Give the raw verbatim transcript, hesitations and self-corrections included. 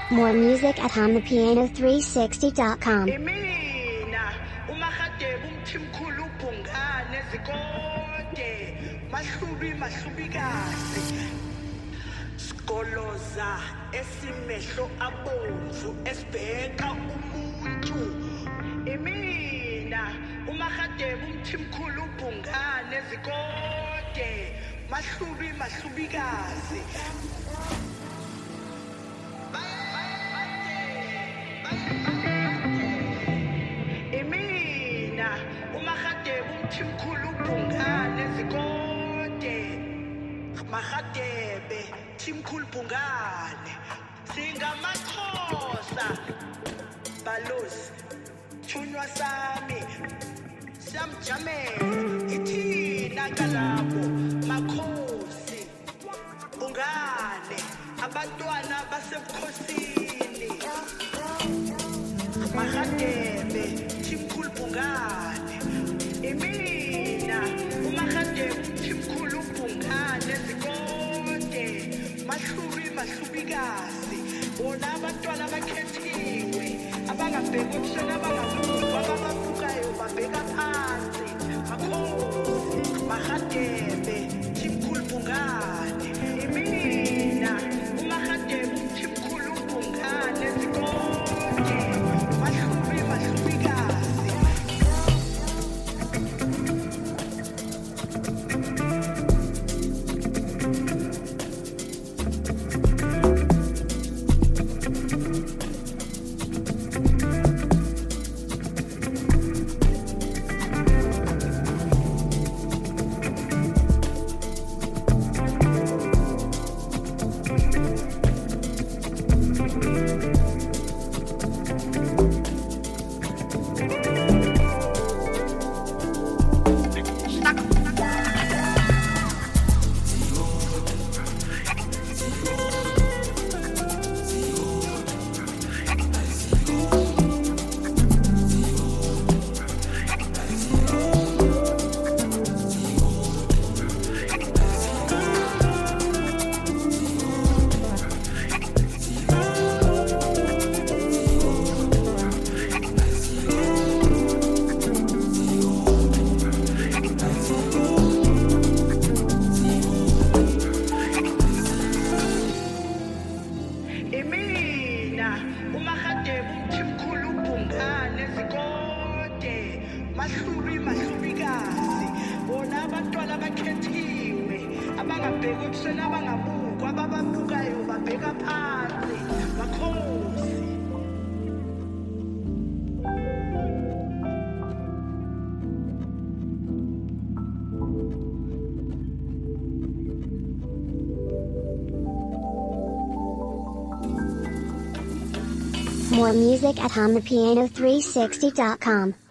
More music at hum the piano three sixty dot com. Imina uMahadebe umthimkhulu ubhungane zikode mahlubi mahlubikazi Skoloza esimehlo abomvu esibheka umuntu Imina uMahadebe umthimkhulu ubhungane zikode mahlubi mahlubikazi Imina uMahadebe umthimkhulu ubhungane zikode Mahadebe Thimkhulu Bhungane singamakhosa balozi thunywa sami siyamjamela ithina kalabo makhosi Bhungane abantwana basebukhosini Mahadebe Thimkhulu Bhungane Imina uMahadebe Thimkhulu Bhungane zikode mahlubi mahlubikazi bona abantwana bakhethiwe abangabheka ubusona abangabuka ababukayo babheka phansi makhosi Mahadebe Thimkhulu Bhungane Imina uMahadebe Thimkhulu Bhungane zikode mahlubi mahlubikazi Imina uMahadebe umthimkhulu ubhungane zikode mahlubi mahlubikazi bona abantwana bakhethiwe abangabheka ubusona abangabukwa abababukayo babheka phansi makhosi More music at hum the piano three sixty dot com.